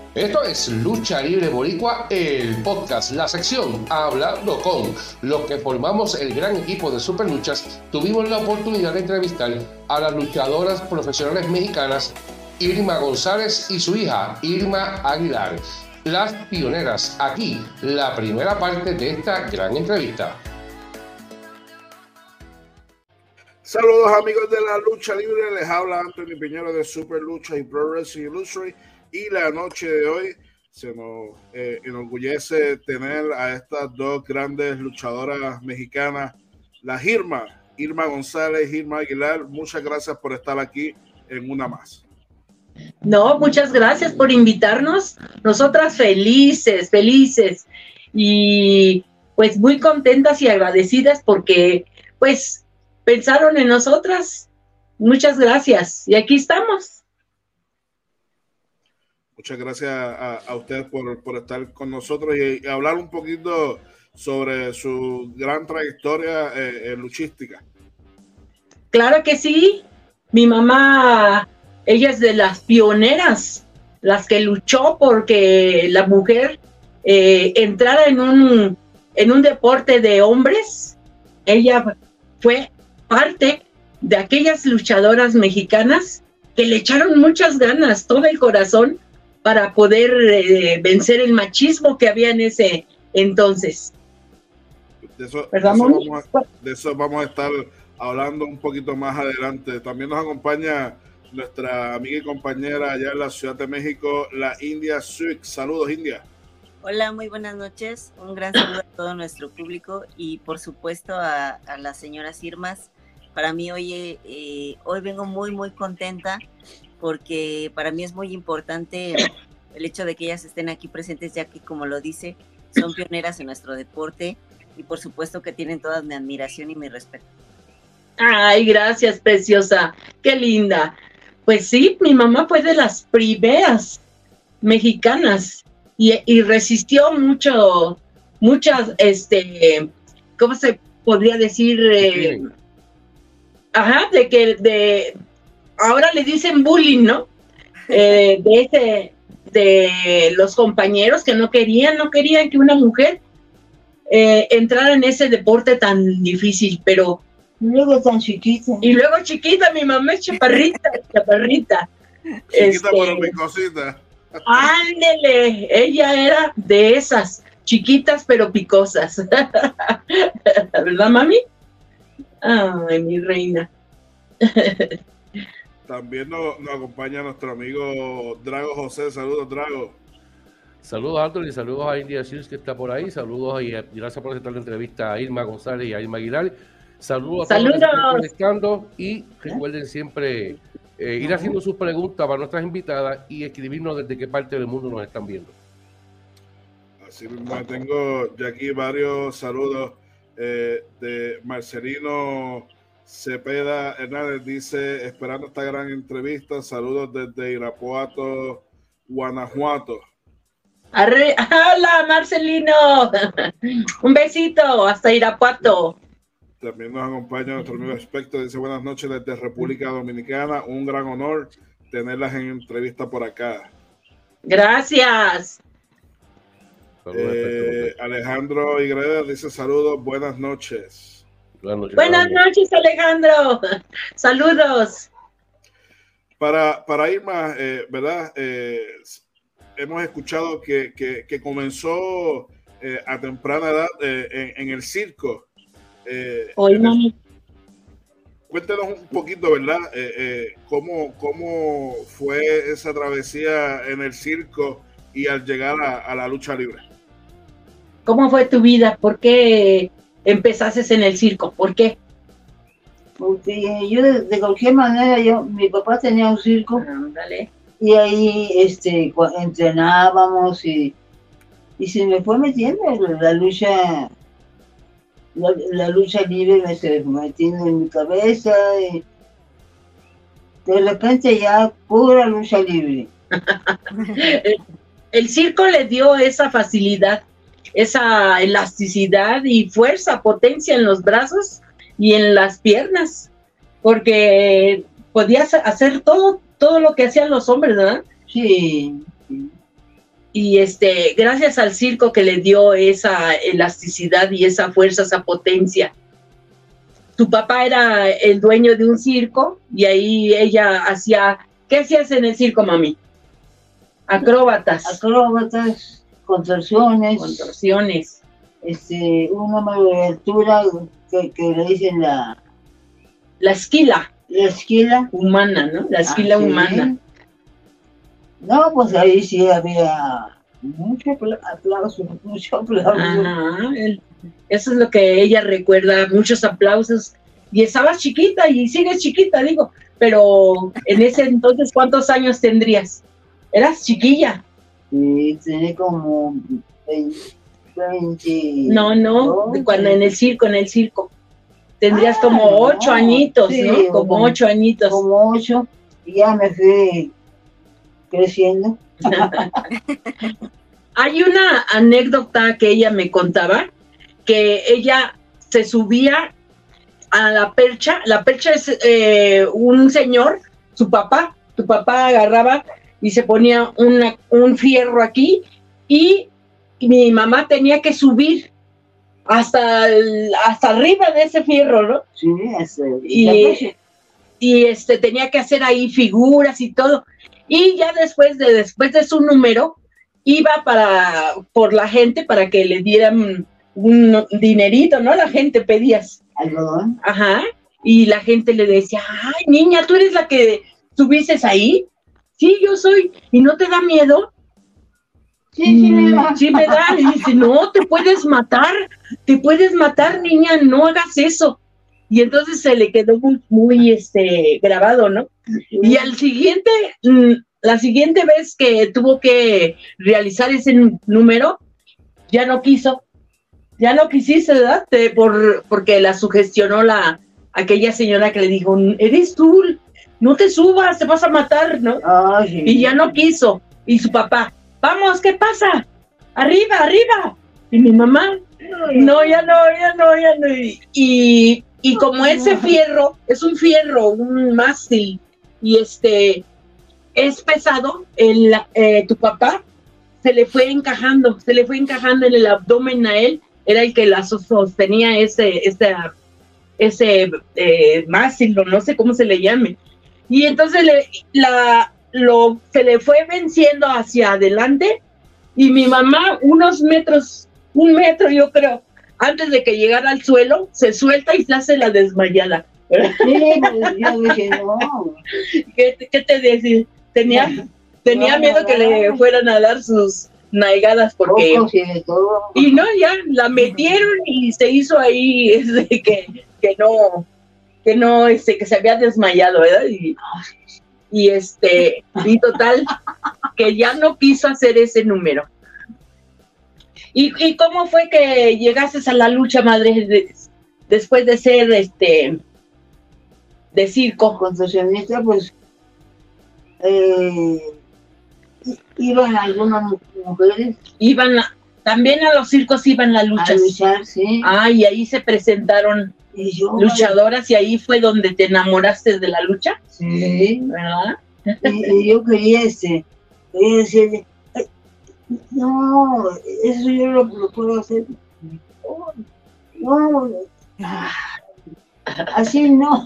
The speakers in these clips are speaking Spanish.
Esto es Lucha Libre Boricua, el podcast, la sección Hablando con. Los que formamos el gran equipo de Superluchas tuvimos la oportunidad de entrevistar a las luchadoras profesionales mexicanas Irma González y su hija Irma Aguilar, las pioneras. Aquí la primera parte de esta gran entrevista. Saludos amigos de la lucha libre, les habla Anthony Piñero de Super Lucha y Pro Wrestling Illustrated, y la noche de hoy se nos enorgullece tener a estas dos grandes luchadoras mexicanas, las Irma González, Irma Aguilar. Muchas gracias por estar aquí en una más. No, muchas gracias por invitarnos. Nosotras felices y pues muy contentas y agradecidas porque pues pensaron en nosotras. Muchas gracias y aquí estamos. Muchas gracias a ustedes por estar con nosotros y hablar un poquito sobre su gran trayectoria luchística. Claro que sí. Mi mamá, ella es de las pioneras, las que luchó porque la mujer entrara en un deporte de hombres. Ella fue parte de aquellas luchadoras mexicanas que le echaron muchas ganas, todo el corazón, para poder vencer el machismo que había en ese entonces. De eso vamos a estar hablando un poquito más adelante. También nos acompaña nuestra amiga y compañera allá en la Ciudad de México, la India Suik. Saludos, India. Hola, muy buenas noches. Un gran saludo a todo nuestro público y por supuesto a las señoras Irmas. Para mí hoy vengo muy contenta porque para mí es muy importante el hecho de que ellas estén aquí presentes, ya que, como lo dice, son pioneras en nuestro deporte y por supuesto que tienen toda mi admiración y mi respeto. Ay, gracias, preciosa, qué linda. Pues sí, mi mamá fue de las primeras mexicanas y resistió muchas, ¿cómo se podría decir? Ahora le dicen bullying, ¿no? De los compañeros que no querían que una mujer entrara en ese deporte tan difícil, pero luego tan chiquita. Y luego chiquita, mi mamá es chaparrita. Chiquita pero picosita. Ándele, ella era de esas, chiquitas pero picosas. ¿Verdad, mami? Ay, mi reina. También nos acompaña nuestro amigo Drago José. Saludos, Drago. Saludos, Anthony, saludos a India Sears, que está por ahí. Saludos y gracias por aceptar la entrevista a Irma González y a Irma Aguilar. Saludos a todos los que están conectando y recuerden siempre ir haciendo sus preguntas para nuestras invitadas y escribirnos desde qué parte del mundo nos están viendo. Así mismo, tengo ya aquí varios saludos de Marcelino Cepeda Hernández. Dice, esperando esta gran entrevista, saludos desde Irapuato, Guanajuato. Hola, Marcelino. Un besito hasta Irapuato. También nos acompaña nuestro amigo Aspecto. Dice, buenas noches desde República Dominicana. Un gran honor tenerlas en entrevista por acá. Gracias. Alejandro Igreda dice, saludos, buenas noches. Buenas noches, Alejandro. Saludos. Para Irma, ¿verdad? Hemos escuchado que comenzó a temprana edad en el circo. Cuéntanos un poquito, ¿verdad? ¿Cómo fue esa travesía en el circo y al llegar a la lucha libre? ¿Cómo fue tu vida? ¿Por qué empezaste en el circo? ¿Por qué? Porque yo de cualquier manera, mi papá tenía un circo. Dale. Y ahí entrenábamos y se me fue metiendo la lucha libre, me se fue metiendo en mi cabeza y de repente ya pura lucha libre. El circo le dio esa facilidad, esa elasticidad y fuerza, potencia en los brazos y en las piernas, porque podías hacer todo lo que hacían los hombres, ¿verdad? Sí. gracias al circo que le dio esa elasticidad y esa fuerza, esa potencia. Su papá era el dueño de un circo y ahí ella hacía... ¿Qué hacías en el circo, mami? Acróbatas. Acróbatas, contorsiones. Contorsiones. Una mayoría que le dicen la esquila. La esquila. Humana, ¿no? La esquila humana. No, pues ahí sí había mucho aplauso. Ajá, eso es lo que ella recuerda, muchos aplausos. Y estabas chiquita y sigues chiquita, digo, pero en ese entonces, ¿cuántos años tendrías? Eras chiquilla. Sí, tenía como 20. No, cuando en el circo. Tendrías como 8 añitos, sí, ¿no? Como 8 añitos. Como 8, y ya me fui creciendo. Hay una anécdota que ella me contaba, que ella se subía a la percha. La percha es un señor, tu papá agarraba y se ponía un fierro aquí, y mi mamá tenía que subir hasta arriba de ese fierro, ¿no? Sí, y tenía que hacer ahí figuras y todo. Y ya después de su número, iba por la gente para que le dieran un dinerito, ¿no? La gente pedías. ¿Algodón? Ajá. Y la gente le decía, ay, niña, ¿tú eres la que subiste ahí? Sí, yo soy. ¿Y no te da miedo? Sí, me da. Sí me da. Y dice, no, te puedes matar, niña, no hagas eso. Y entonces se le quedó muy grabado, ¿no? Y la siguiente vez que tuvo que realizar ese número, ya no quisiste, ¿verdad? Porque la sugestionó aquella señora que le dijo, eres tú, no te subas, te vas a matar, ¿no? Ay, y ya no quiso. Y su papá, vamos, ¿qué pasa? Arriba. Y mi mamá, no, ya no. Y como ese fierro, es un fierro, un mástil, y es pesado, tu papá se le fue encajando en el abdomen a él, era el que la sostenía ese mástil, no sé cómo se le llame. Y entonces se le fue venciendo hacia adelante, y mi mamá, un metro yo creo, antes de que llegara al suelo, se suelta y se hace la desmayada. Sí, pues yo dije, no. ¿Qué te decía? Tenía miedo que le fueran a dar sus nalgadas porque... Y no, ya la metieron y se hizo ahí que se había desmayado, ¿verdad? Y total, que ya no quiso hacer ese número. ¿Y cómo fue que llegaste a la lucha, madre, después de ser de circo? Contorsionista, pues iban algunas mujeres. También a los circos iban las luchas. A luchar, sí. Y ahí se presentaron luchadoras, y ahí fue donde te enamoraste de la lucha. Sí. ¿Verdad? Y yo quería decirle, no, eso yo lo puedo hacer. No, así no.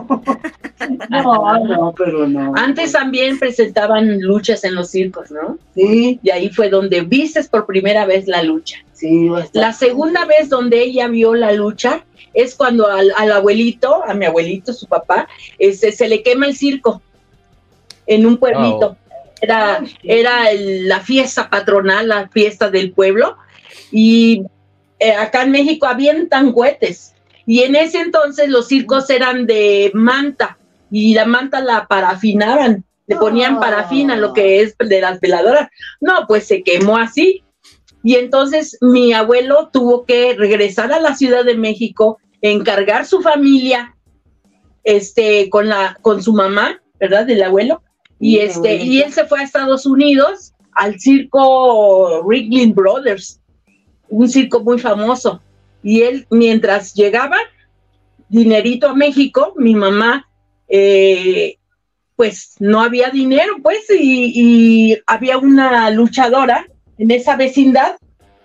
No, pero no. Antes también presentaban luchas en los circos, ¿no? Sí. Y ahí fue donde vistes por primera vez la lucha. Sí. La segunda vez donde ella vio la lucha es cuando a mi abuelito, su papá, se le quema el circo en un pueblito. Oh. Era la fiesta patronal, la fiesta del pueblo, y acá en México avientan cohetes, y en ese entonces los circos eran de manta, y la manta la parafinaban, le ponían parafina, lo que es de las veladoras. No, pues se quemó así, y entonces mi abuelo tuvo que regresar a la Ciudad de México, encargar su familia, con su mamá, ¿verdad?, del abuelo. Y él se fue a Estados Unidos al circo Ringling Brothers, un circo muy famoso. Y él, mientras llegaba dinerito a México, mi mamá, pues no había dinero, pues, y había una luchadora en esa vecindad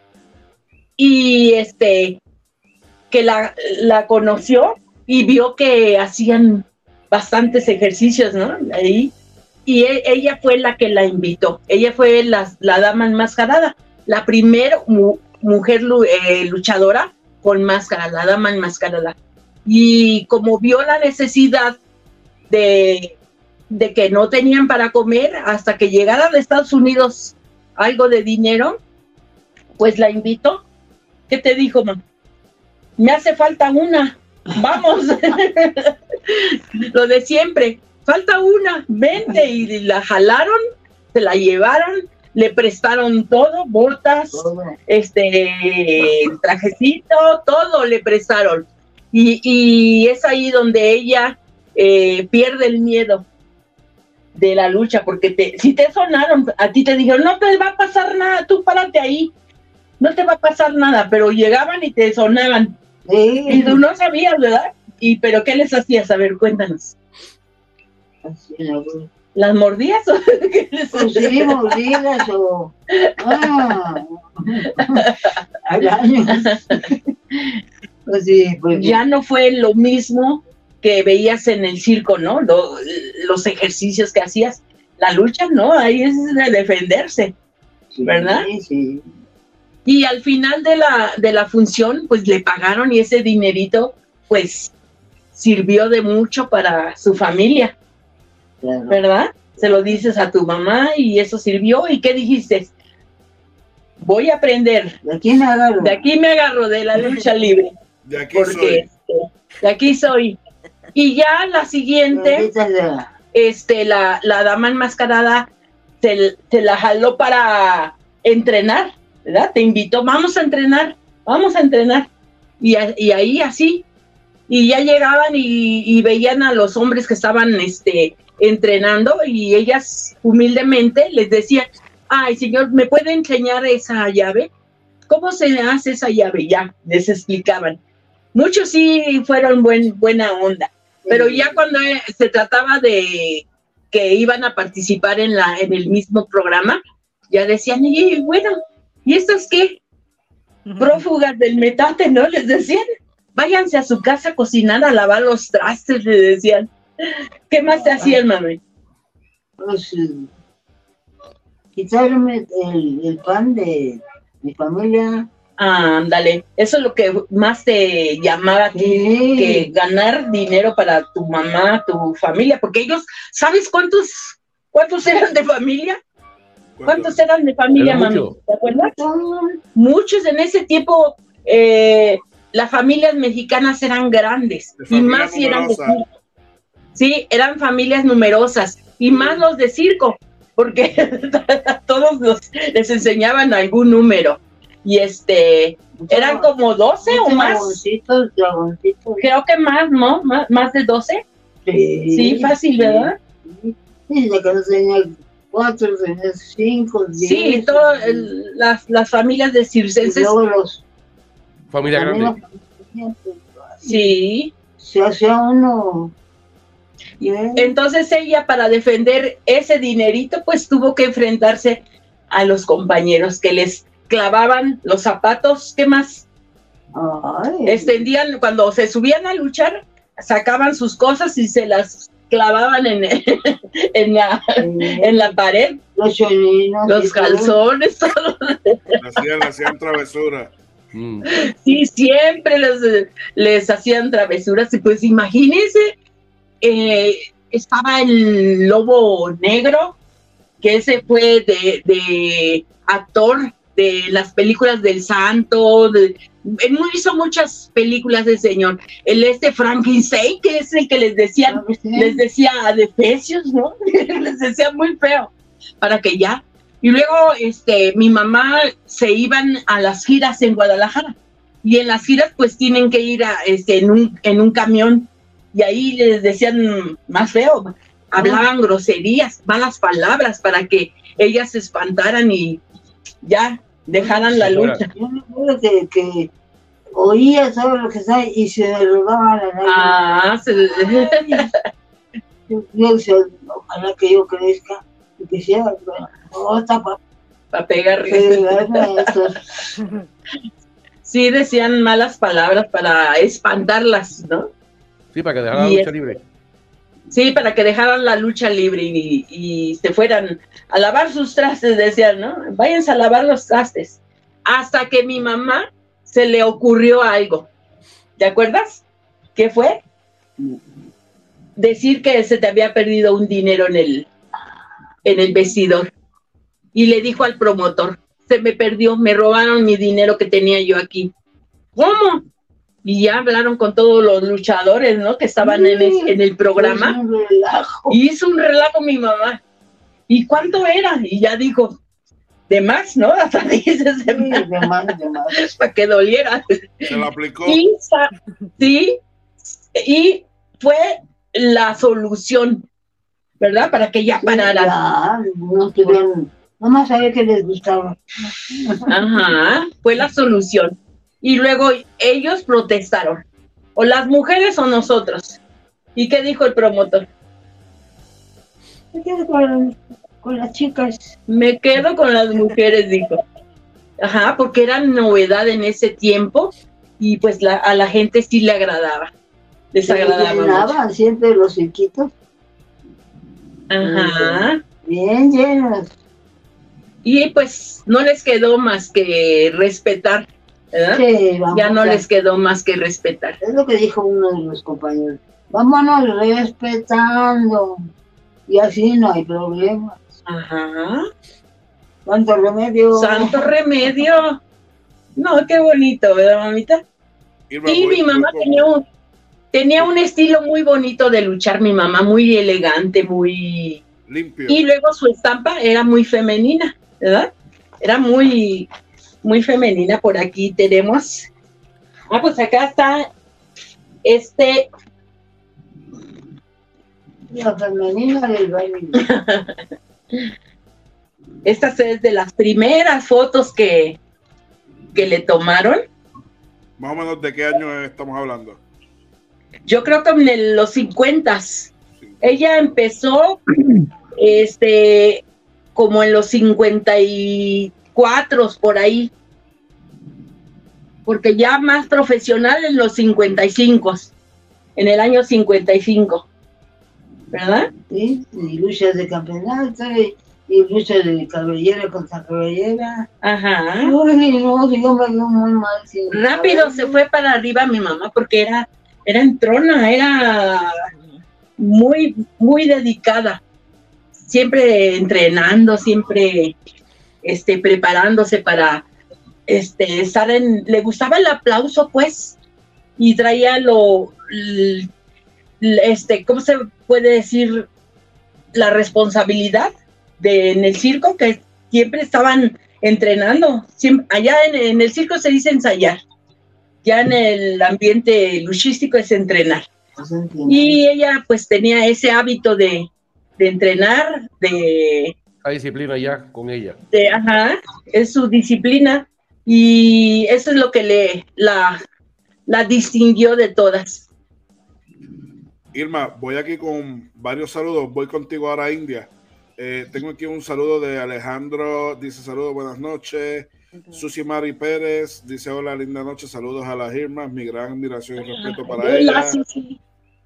y que la conoció y vio que hacían bastantes ejercicios, ¿no? Ahí. Y ella fue la que la invitó. Ella fue la dama enmascarada, la primera mujer luchadora con máscara, la dama enmascarada. Y como vio la necesidad de que no tenían para comer hasta que llegara de Estados Unidos algo de dinero, pues la invitó. ¿Qué te dijo, mamá? Me hace falta una, vamos. Lo de siempre, falta una, vente. Y la jalaron, se la llevaron, le prestaron todo, botas, trajecito, todo le prestaron. Y es ahí donde ella pierde el miedo de la lucha, porque si te sonaron, a ti te dijeron, no te va a pasar nada, tú párate ahí, no te va a pasar nada, pero llegaban y te sonaban. Sí. Y tú no sabías, ¿verdad? ¿Pero qué les hacías? A ver, cuéntanos. ¿Las mordías o qué les hacías? Pues sí, mordidas o... Pues sí, pues ya no fue lo mismo que veías en el circo, ¿no? Los ejercicios que hacías, la lucha, ¿no? Ahí es de defenderse, ¿verdad? Sí, sí. Y al final de la función, pues le pagaron y ese dinerito, pues, sirvió de mucho para su familia, claro. ¿Verdad? Se lo dices a tu mamá y eso sirvió. ¿Y qué dijiste? Voy a aprender. De aquí me agarro. De aquí me agarro, de la lucha libre. De aquí porque, soy. De aquí soy. Y ya la siguiente, la dama enmascarada se la jaló para entrenar, ¿verdad? Te invitó, vamos a entrenar. Y ahí así, y ya llegaban y veían a los hombres que estaban entrenando y ellas humildemente les decían, ay señor, ¿me puede enseñar esa llave? ¿Cómo se hace esa llave? Ya, les explicaban. Muchos sí fueron buena onda, pero ya cuando se trataba de que iban a participar en el mismo programa, ya decían, y bueno, ¿y estos qué? Prófugas del metate, ¿no? Les decían, váyanse a su casa a cocinar, a lavar los trastes, les decían. ¿Qué más te hacían, mami? Pues quitarme el pan de mi familia. Ándale, eso es lo que más te llamaba a ti, Sí. que ganar dinero para tu mamá, tu familia, porque ellos, ¿sabes cuántos eran de familia? ¿Cuántos eran de familia, mami? ¿Te acuerdas? Muchos en ese tiempo, las familias mexicanas eran grandes, y más si eran de circo. Sí, eran familias numerosas, y más los de circo, porque a todos les enseñaban algún número. Y eran como 12 o más. Dragoncitos. Creo que más, ¿no? Más de 12. Sí, fácil, ¿verdad? Sí, desde que no tenía 4, tenía 5, 10. Sí, todas las familias de circenses. Familia grande. Sí. Se hacía uno. Entonces ella, para defender ese dinerito, pues tuvo que enfrentarse a los compañeros que les clavaban los zapatos. ¿Qué más? Ay. Extendían, cuando se subían a luchar, sacaban sus cosas y se las clavaban en la pared. Los cholinos. Los calzones, todo. Hacían travesura. Sí, siempre les hacían travesuras. Y pues imagínense, estaba el Lobo Negro, que ese fue de actor de las películas del Santo, hizo muchas películas de señor. Frankenstein, que es el que les decía adefesios, ¿no? Les decía muy feo, para que ya. Y luego mi mamá se iban a las giras en Guadalajara, y en las giras pues tienen que ir en un camión, y ahí les decían más feo, hablaban groserías, malas palabras, para que ellas se espantaran y ya dejaran la lucha. Yo me acuerdo que oía todo lo que sabe y se me rodaba la nariz. Yo decía, ojalá que yo crezca y que sea para pegarle. Pegarme a esos. Sí, decían malas palabras para espantarlas, ¿no? Sí, para que dejara la Y lucha libre. Sí, para que dejaran la lucha libre y se fueran a lavar sus trastes, decían, ¿no? Váyanse a lavar los trastes. Hasta que mi mamá se le ocurrió algo. ¿Te acuerdas? ¿Qué fue? Decir que se te había perdido un dinero en el vestidor. Y le dijo al promotor, se me perdió, me robaron mi dinero que tenía yo aquí. ¿Cómo? Y ya hablaron con todos los luchadores, ¿no? Que estaban en el programa. Es un relajo. Y hizo un relajo mi mamá. ¿Y cuánto era? Y ya dijo, de más, ¿no? Hasta dices de Sí, más. de más, de más. Para que doliera. Se lo aplicó. Sí, y fue la solución, ¿verdad? Para que ya pararan. Ya, no tuvieron, nomás sabía que les gustaba. Ajá, fue la solución. Y luego ellos protestaron, o las mujeres o nosotros. ¿Y qué dijo el promotor? Me quedo con las chicas. Me quedo con las mujeres, dijo. Ajá, porque era novedad en ese tiempo y pues a la gente sí le agradaba. Les Se agradaba mucho. llenaban siempre los cirquitos, Ajá. bien llenos. Y pues no les quedó más que respetar, ¿verdad? Sí, vamos, Ya no les quedó más que respetar. Es lo que dijo uno de los compañeros. Vámonos respetando. Y así no hay problema. Ajá. ¿Cuánto remedio? Santo remedio. No, qué bonito, ¿verdad, mamita? Irma, Sí, mi mamá tenía un estilo muy bonito de luchar, mi mamá, muy elegante, muy... limpio. Y luego su estampa era muy femenina, ¿verdad? Era muy, muy femenina. Por aquí tenemos... Ah, pues acá está La femenina del baile. Esta es de las primeras fotos que le tomaron. Más o menos, ¿de qué año estamos hablando? Yo creo que en los 50s. Ella empezó como en los 54 por ahí. Porque ya más profesional en los 55, en el año 55. ¿Verdad? Sí, y luchas de campeonato, y luchas de cabellera contra cabellera. Ajá. Ay, no, yo me veo muy mal. Sí, Rápido se fue para arriba mi mamá porque era entrona, era muy, muy dedicada. Siempre entrenando, siempre preparándose para estar le gustaba el aplauso, pues, y traía ¿cómo se puede decir? La responsabilidad en el circo, que siempre estaban entrenando. Allá en el circo se dice ensayar, ya en el ambiente luchístico es entrenar. Y ella pues tenía ese hábito de entrenar, Hay disciplina ya con ella. Ajá, es su disciplina y eso es lo que la distinguió de todas. Irma, voy aquí con varios saludos. Voy contigo ahora a India. Tengo aquí un saludo de Alejandro. Dice saludos, buenas noches. Susi Mari Pérez dice hola, linda noche. Saludos a las Irmas. Mi gran admiración y respeto para ella. Sí.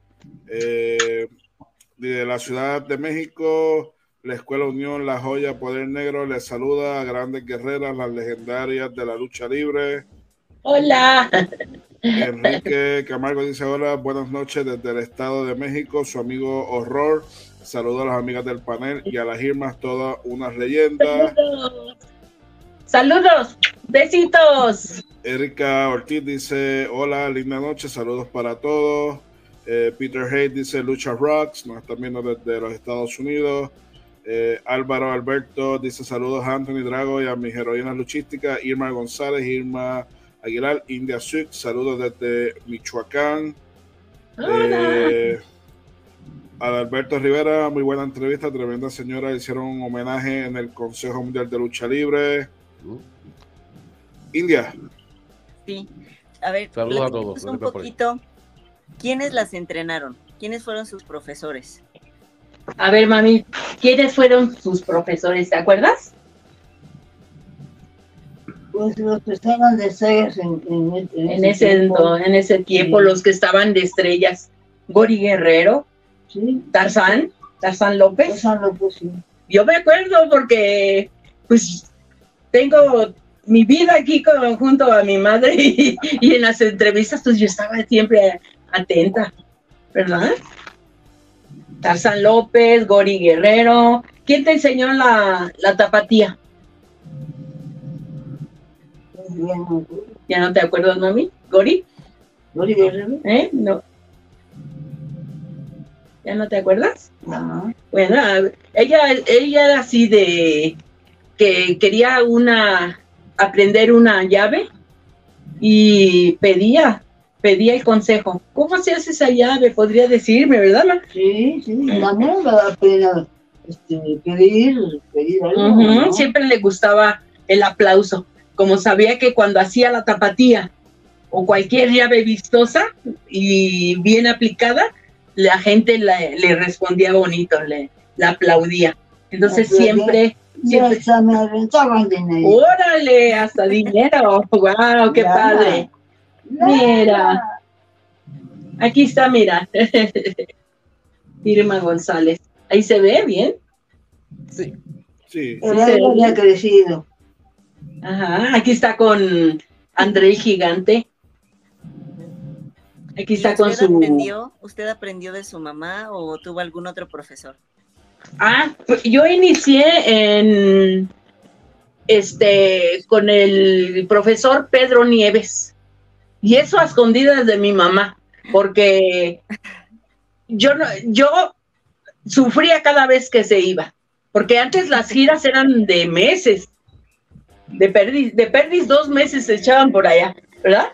De la Ciudad de México, la Escuela Unión, La Joya, Poder Negro, les saluda a grandes guerreras, las legendarias de la lucha libre. Hola. Enrique Camargo dice hola, buenas noches desde el Estado de México, su amigo Horror. Saludos a las amigas del panel y a las Irmas, todas unas leyendas. Saludos, besitos. Erika Ortiz dice hola, linda noche, saludos para todos. Peter Hayes dice Lucha Rocks, nos están viendo desde los Estados Unidos. Álvaro Alberto dice saludos a Anthony Drago y a mis heroínas luchísticas, Irma González, Irma Aguilar, India Sud, saludos desde Michoacán. Adalberto Rivera, muy buena entrevista, tremenda señora, hicieron un homenaje en el Consejo Mundial de Lucha Libre. India. Sí, a ver, saludos a todos. Un poquito, ¿quiénes las entrenaron? ¿Quiénes fueron sus profesores? A ver, mami, ¿quiénes fueron sus profesores? ¿Te acuerdas? Pues los que estaban de estrellas en ese tiempo, sí. Los que estaban de estrellas, Gori Guerrero, Sí, Tarzán López. Tarzán López, sí. Yo me acuerdo porque, pues, tengo mi vida aquí junto a mi madre y en las entrevistas, pues yo estaba siempre atenta, ¿verdad? Tarzán López, Gori Guerrero. ¿Quién te enseñó la tapatía? ¿Ya no te acuerdas, mami? ¿Gori? ¿Gori Guerrero? No. ¿Ya no te acuerdas? No. Bueno, ella era así de que quería aprender una llave y pedía el consejo. ¿Cómo se hace esa llave? Podría decirme, ¿verdad, ma? Sí, también me da pena pedir algo, ¿no? Siempre le gustaba el aplauso, como sabía que cuando hacía la tapatía o cualquier llave vistosa y bien aplicada, la gente le respondía bonito, la aplaudía. Entonces siempre hasta me aventaban dinero. ¡Órale! Hasta dinero. ¡Wow! ¡Qué padre! Mira. Aquí está, mira. Irma González. ¿Ahí se ve bien? Sí. Sí. Había crecido. Ajá. Aquí está con André el Gigante. Aquí está con su... ¿Usted aprendió de su mamá o tuvo algún otro profesor? Pues yo inicié con el profesor Pedro Nieves. Y eso a escondidas de mi mamá, porque yo sufría cada vez que se iba, porque antes las giras eran de meses, de perdiz 2 meses se echaban por allá, ¿verdad?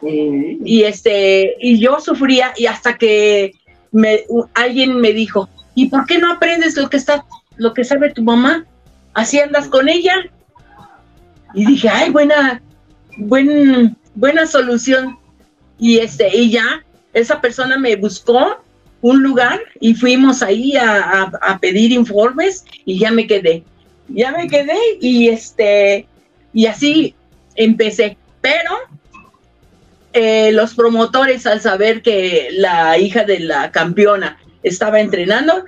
Y yo sufría, y hasta que alguien me dijo, ¿y por qué no aprendes lo que sabe tu mamá? Así andas con ella. Y dije, ay, buena solución. Y ya esa persona me buscó un lugar y fuimos ahí a pedir informes y ya me quedé y así empecé. Pero los promotores, al saber que la hija de la campeona estaba entrenando,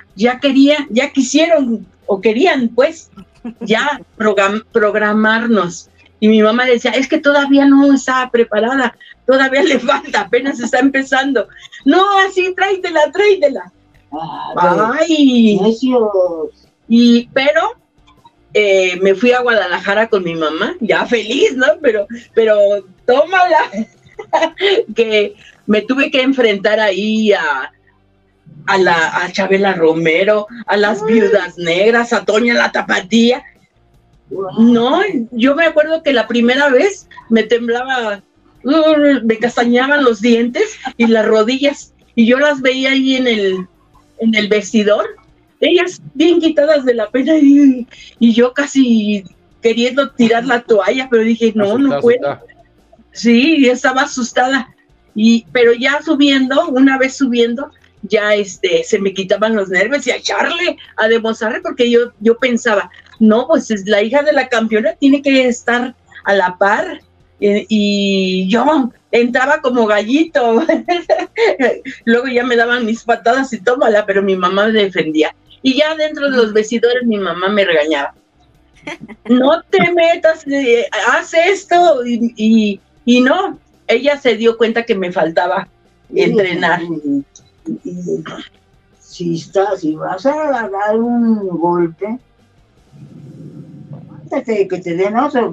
querían pues ya programarnos. Y mi mamá decía, es que todavía no está preparada, todavía le falta, apenas está empezando. No, así, tráetela. Ay. Pero me fui a Guadalajara con mi mamá, ya feliz, ¿no? Pero tómala, que me tuve que enfrentar ahí a Chabela Romero, a las Viudas Negras, a Toña la Tapatía. No, yo me acuerdo que la primera vez me temblaba, me castañaban los dientes y las rodillas, y yo las veía ahí en el vestidor, ellas bien quitadas de la pena, y yo casi queriendo tirar la toalla, pero dije, no puedo. Sí, estaba asustada, pero ya una vez subiendo, ya se me quitaban los nervios y a echarle, a demostrarle, porque yo pensaba, no, pues la hija de la campeona tiene que estar a la par, y yo entraba como gallito. Luego ya me daban mis patadas y tómala, pero mi mamá me defendía. Y ya dentro de los vestidores mi mamá me regañaba. No te metas, haz esto, y no, ella se dio cuenta que me faltaba entrenar. Si vas a dar un golpe, antes que te den otro.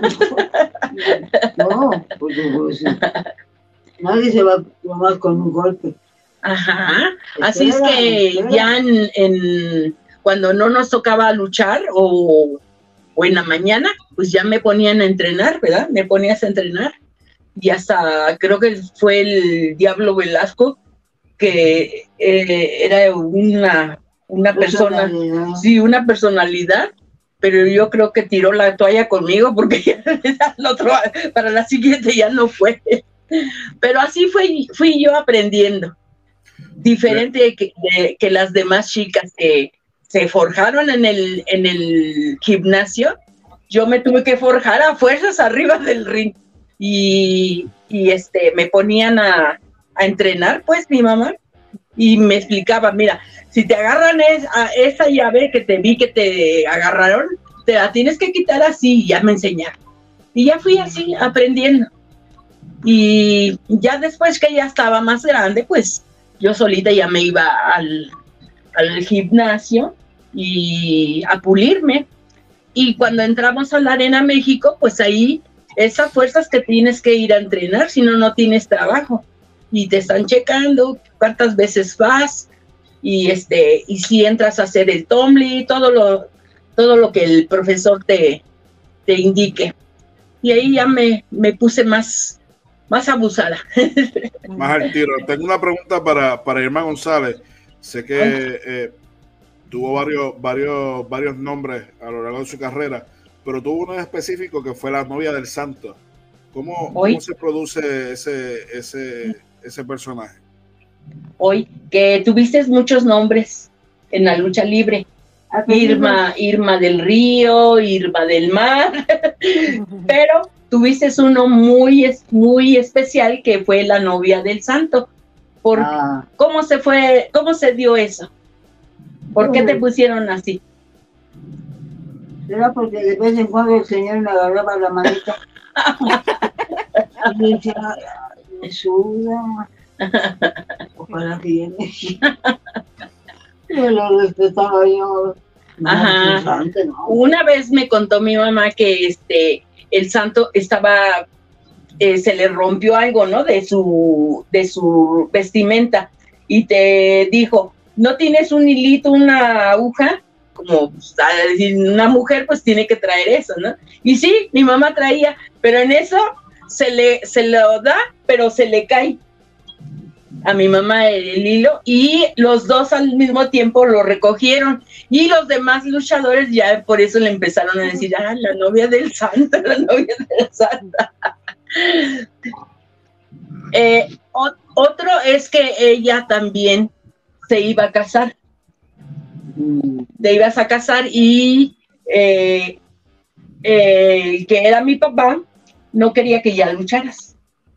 No, porque pues, nadie se va a tomar con un golpe. Ajá, así es que ya cuando no nos tocaba luchar o en la mañana, pues ya me ponían a entrenar, ¿verdad? Me ponías a entrenar. Y hasta creo que fue el Diablo Velasco, que era una persona, sí, una personalidad, pero yo creo que tiró la toalla conmigo porque para la siguiente ya no fue. Pero así fui yo aprendiendo, diferente que las demás chicas que se forjaron en el gimnasio yo me tuve que forjar a fuerzas arriba del ring. Y me ponían a entrenar, pues, mi mamá, y me explicaba, mira, si te agarran esa llave que te vi que te agarraron, te la tienes que quitar así, y ya me enseñaron. Y ya fui así, aprendiendo. Y ya después que ya estaba más grande, pues, yo solita ya me iba al gimnasio y a pulirme. Y cuando entramos a la Arena México, pues ahí esas fuerzas que tienes que ir a entrenar, si no, no tienes trabajo. Y te están checando cuántas veces vas, y si entras a hacer el Tumbly, todo lo que el profesor te indique. Y ahí ya me puse más abusada. Más al tiro. Tengo una pregunta para Irma González. Sé que tuvo varios nombres a lo largo de su carrera, pero tuvo uno en específico que fue la novia del Santo. ¿Cómo se produce ese personaje? Hoy, que tuviste muchos nombres en la lucha libre. Irma del Río, Irma del Mar, pero tuviste uno muy especial que fue la novia del Santo. ¿Cómo se dio eso? ¿Por qué te pusieron así? Era porque de vez en cuando el Señor me agarraba la manita y me decía, me suda, ojalá que viene. Yo lo respetaba yo. Ajá. Santo, no. Una vez me contó mi mamá que el Santo estaba, se le rompió algo, ¿no? De su vestimenta, y te dijo, ¿no tienes un hilito, una aguja? Como una mujer pues tiene que traer eso, ¿no? Y sí, mi mamá traía, pero en eso se lo da, pero se le cae a mi mamá el hilo, y los dos al mismo tiempo lo recogieron, y los demás luchadores ya por eso le empezaron a decir, la novia del Santo, la novia del Santo. Otro es que ella también se iba a casar. Te ibas a casar, y que era mi papá, no quería que ya lucharas.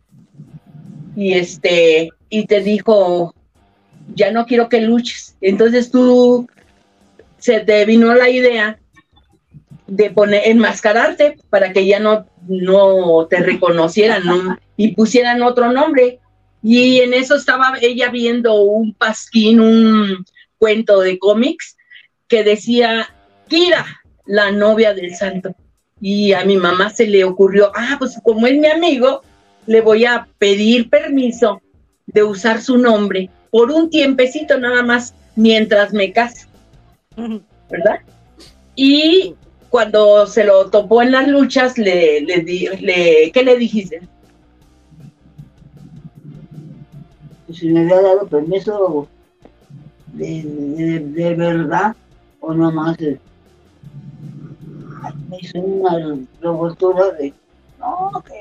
Y te dijo, ya no quiero que luches. Entonces se te vino la idea de enmascararte para que ya no te reconocieran, ¿no? Y pusieran otro nombre. Y en eso estaba ella viendo un pasquín, un cuento de cómics que decía Kira, la novia del Santo. Y a mi mamá se le ocurrió, pues como es mi amigo, le voy a pedir permiso de usar su nombre por un tiempecito nada más mientras me caso, ¿verdad? Y cuando se lo topó en las luchas, ¿qué le dijiste? Si me había dado permiso de verdad, o nomás me hizo una revoltura de no, que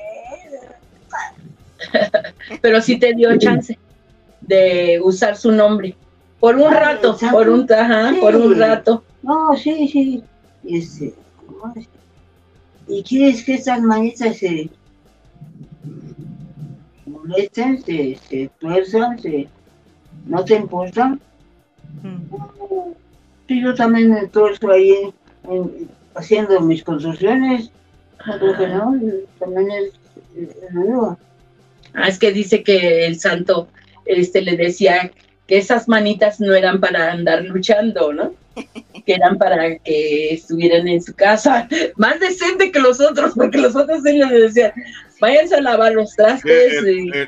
pero sí te dio chance de usar su nombre por un rato, por un rato. No, sí. ¿Y quieres que estas manitas se molesten, se tuerzan, no te importan? Sí, yo también me tuerzo ahí haciendo mis construcciones. No creo que no, también es nuevo. Es que dice que el Santo le decía que esas manitas no eran para andar luchando, ¿no? Que eran para que estuvieran en su casa, más decente que los otros, porque los otros sí les decían, váyanse a lavar los trastes.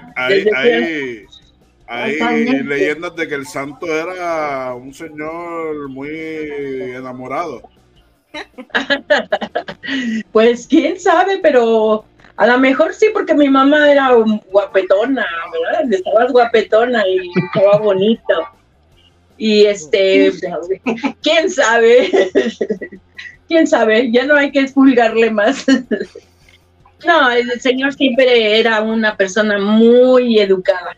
Hay leyendas de que el Santo era un señor muy enamorado. Pues quién sabe, pero a lo mejor sí, porque mi mamá era guapetona, ¿verdad? Estabas guapetona y estaba bonito. Y quién sabe, ya no hay que expulgarle más. No, el señor siempre era una persona muy educada.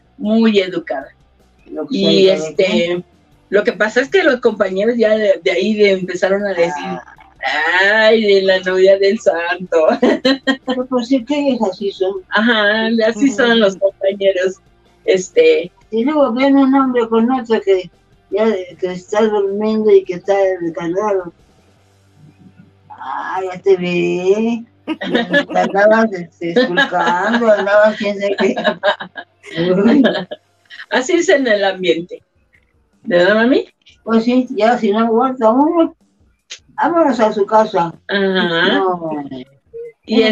Y lo que pasa es que los compañeros ya de ahí empezaron a decir, Ay, de la novia del santo. Pero pues sí que ellos así son. Ajá, así son los compañeros. Y luego ven un hombre con otro que está durmiendo y que está descargado. Ah, ya te vi. Andabas esculcando, andabas quién sabe qué. Uy. Así es en el ambiente. ¿Verdad, mami? Pues sí, ya si no aguanta uno, vámonos a su casa. Ajá. No. Y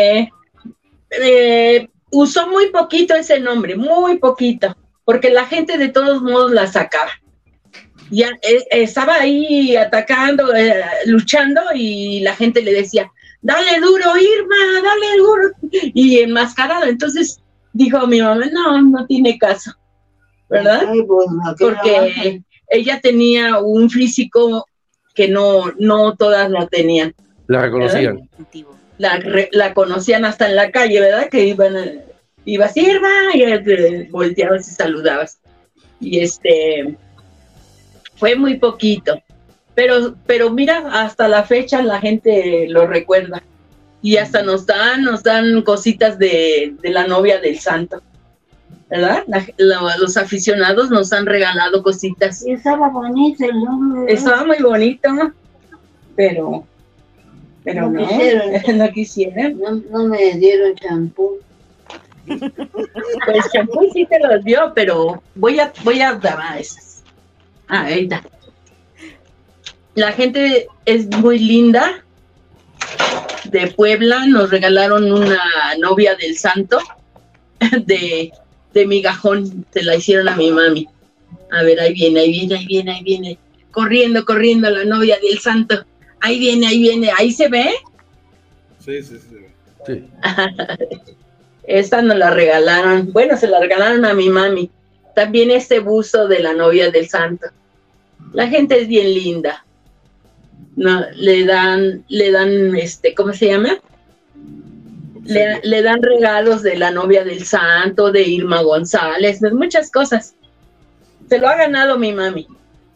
usó muy poquito ese nombre, muy poquito, porque la gente de todos modos la sacaba. Ya estaba ahí atacando, luchando, y la gente le decía, dale duro, Irma, dale duro, y enmascarado. Entonces dijo mi mamá, no tiene caso, ¿verdad? Ay, pues, porque ella tenía un físico que no todas la tenían. La reconocían. La conocían hasta en la calle, ¿verdad? Que ibas, Irma, y volteabas y saludabas. Y fue muy poquito. Pero mira, hasta la fecha la gente lo recuerda. Y hasta nos dan cositas de la novia del santo, ¿verdad? Los aficionados nos han regalado cositas. Y estaba bonito el nombre. Estaba muy bonito, pero no quisieron. No me dieron champú. Pues champú sí te los dio, pero voy a dar a esas. Ahí está. La gente es muy linda. De Puebla nos regalaron una novia del santo de migajón. Se la hicieron a mi mami. A ver, ahí viene. Corriendo la novia del santo. Ahí viene. ¿Ahí se ve? Sí, se ve. Sí. Esta nos la regalaron. Bueno, se la regalaron a mi mami. También buzo de la novia del santo. La gente es bien linda. No, le dan, ¿cómo se llama? Le dan regalos de la novia del santo, de Irma González, de muchas cosas. Se lo ha ganado mi mami.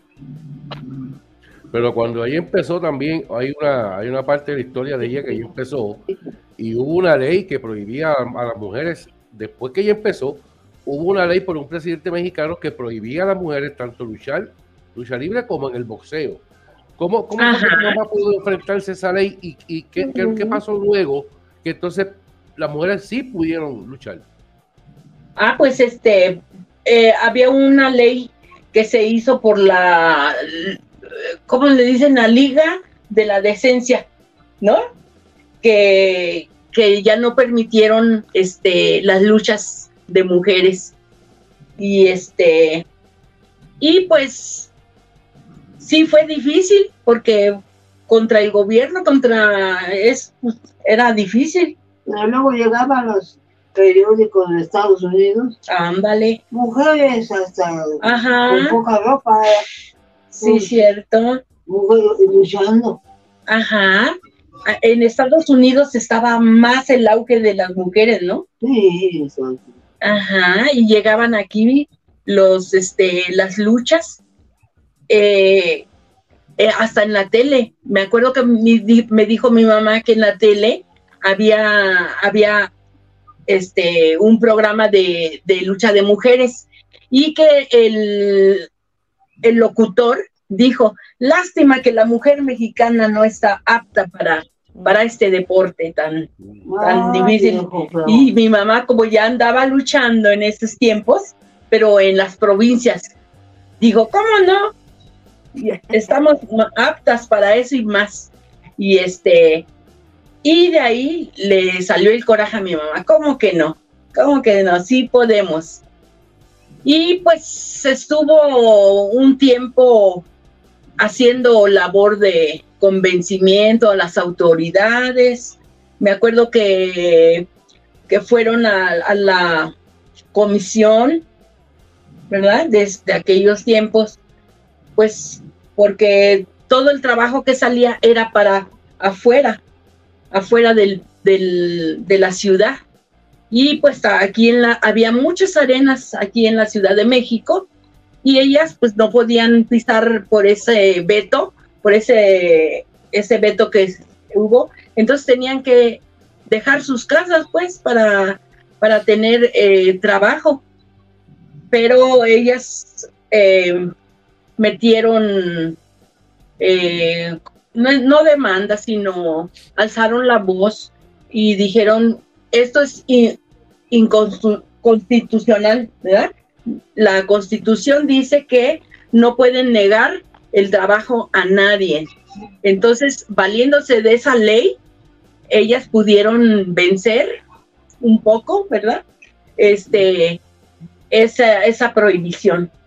Pero cuando ella empezó también, hay una parte de la historia de ella que ella empezó, y hubo una ley que prohibía a las mujeres, después que ella empezó, hubo una ley por un presidente mexicano que prohibía a las mujeres tanto lucha libre como en el boxeo. ¿Cómo pudo enfrentarse a esa ley y qué pasó luego? Que entonces las mujeres sí pudieron luchar. Pues había una ley que se hizo por la, ¿cómo le dicen? La Liga de la Decencia, ¿no? Que ya no permitieron las luchas de mujeres. Y pues sí fue difícil, porque contra el gobierno, era difícil. Pero luego llegaban los periódicos de Estados Unidos. Ándale. Mujeres hasta con poca ropa. Sí, cierto. Mujeres luchando. Ajá. En Estados Unidos estaba más el auge de las mujeres, ¿no? Sí, exacto. Ajá, y llegaban aquí las luchas. Hasta en la tele. Me acuerdo que me dijo mi mamá que en la tele había un programa de lucha de mujeres, y que el locutor dijo, lástima que la mujer mexicana no está apta para este deporte tan difícil. Y mi mamá, como ya andaba luchando en esos tiempos, pero en las provincias, dijo, ¿cómo no? Estamos aptas para eso y más. Y de ahí le salió el coraje a mi mamá. ¿Cómo que no? Sí podemos. Y pues estuvo un tiempo haciendo labor de convencimiento a las autoridades. Me acuerdo que fueron a la comisión, ¿verdad? Desde aquellos tiempos, pues porque todo el trabajo que salía era para afuera de la ciudad. Y pues aquí había muchas arenas aquí en la Ciudad de México, y ellas pues no podían pisar por ese veto, por ese ese veto que hubo, entonces tenían que dejar sus casas pues para tener trabajo, pero ellas metieron no demanda, sino alzaron la voz y dijeron, esto es inconstitucional, ¿verdad? La Constitución dice que no pueden negar el trabajo a nadie. Entonces, valiéndose de esa ley, ellas pudieron vencer un poco, ¿verdad? Esa prohibición.